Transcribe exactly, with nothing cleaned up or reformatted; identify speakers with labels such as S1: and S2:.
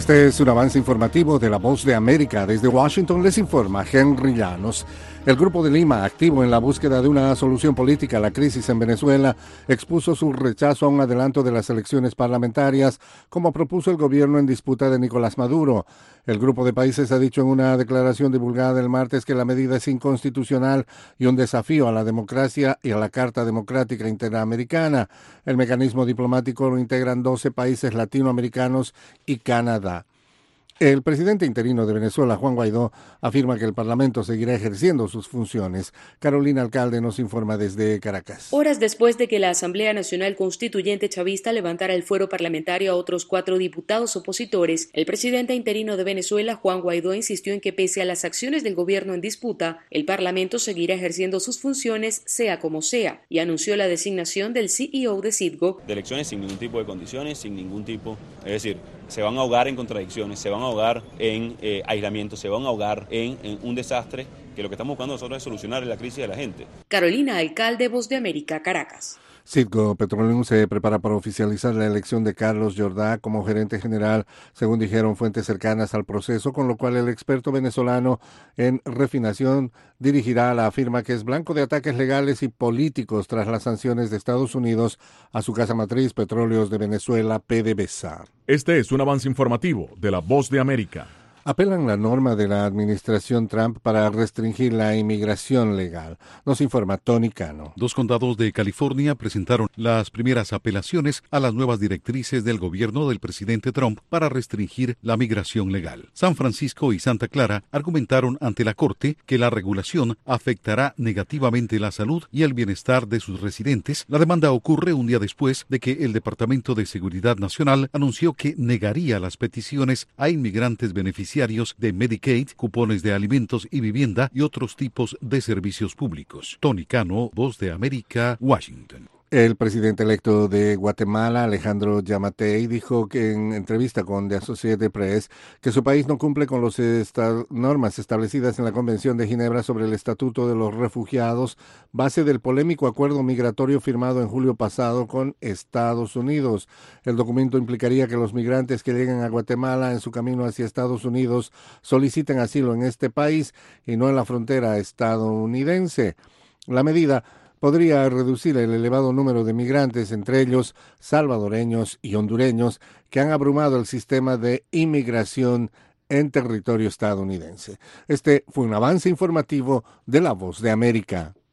S1: Este es un avance informativo de La Voz de América. Desde Washington les informa Henry Llanos. El Grupo de Lima, activo en la búsqueda de una solución política a la crisis en Venezuela, expuso su rechazo a un adelanto de las elecciones parlamentarias, como propuso el gobierno en disputa de Nicolás Maduro. El grupo de países ha dicho en una declaración divulgada el martes que la medida es inconstitucional y un desafío a la democracia y a la Carta Democrática Interamericana. El mecanismo diplomático lo integran doce países latinoamericanos y Canadá. El presidente interino de Venezuela, Juan Guaidó, afirma que el Parlamento seguirá ejerciendo sus funciones. Carolina Alcalde nos informa desde Caracas.
S2: Horas después de que la Asamblea Nacional Constituyente chavista levantara el fuero parlamentario a otros cuatro diputados opositores, el presidente interino de Venezuela, Juan Guaidó, insistió en que pese a las acciones del gobierno en disputa, el Parlamento seguirá ejerciendo sus funciones sea como sea, y anunció la designación del C E O de Citgo.
S3: De elecciones sin ningún tipo de condiciones, sin ningún tipo, es decir, se van a ahogar en contradicciones, se van a ahogar en eh, aislamiento, se van a ahogar en, en un desastre, que lo que estamos buscando nosotros es solucionar la crisis de la gente.
S2: Carolina Alcalde, Voz de América, Caracas.
S1: Citgo Petroleum se prepara para oficializar la elección de Carlos Jordá como gerente general, según dijeron fuentes cercanas al proceso, con lo cual el experto venezolano en refinación dirigirá a la firma que es blanco de ataques legales y políticos tras las sanciones de Estados Unidos a su casa matriz Petróleos de Venezuela, PDVSA.
S4: Este es un avance informativo de La Voz de América.
S1: Apelan la norma de la administración Trump para restringir la inmigración legal. Nos informa Tony Cano.
S5: Dos condados de California presentaron las primeras apelaciones a las nuevas directrices del gobierno del presidente Trump para restringir la migración legal. San Francisco y Santa Clara argumentaron ante la Corte que la regulación afectará negativamente la salud y el bienestar de sus residentes. La demanda ocurre un día después de que el Departamento de Seguridad Nacional anunció que negaría las peticiones a inmigrantes beneficiarios de Medicaid, cupones de alimentos y vivienda y otros tipos de servicios públicos. Tony Cano, Voz de América, Washington.
S1: El presidente electo de Guatemala, Alejandro Yamatei, dijo que en entrevista con The Associated Press que su país no cumple con las esta- normas establecidas en la Convención de Ginebra sobre el Estatuto de los Refugiados, base del polémico acuerdo migratorio firmado en julio pasado con Estados Unidos. El documento implicaría que los migrantes que lleguen a Guatemala en su camino hacia Estados Unidos soliciten asilo en este país y no en la frontera estadounidense. La medida podría reducir el elevado número de migrantes, entre ellos salvadoreños y hondureños, que han abrumado el sistema de inmigración en territorio estadounidense. Este fue un avance informativo de La Voz de América.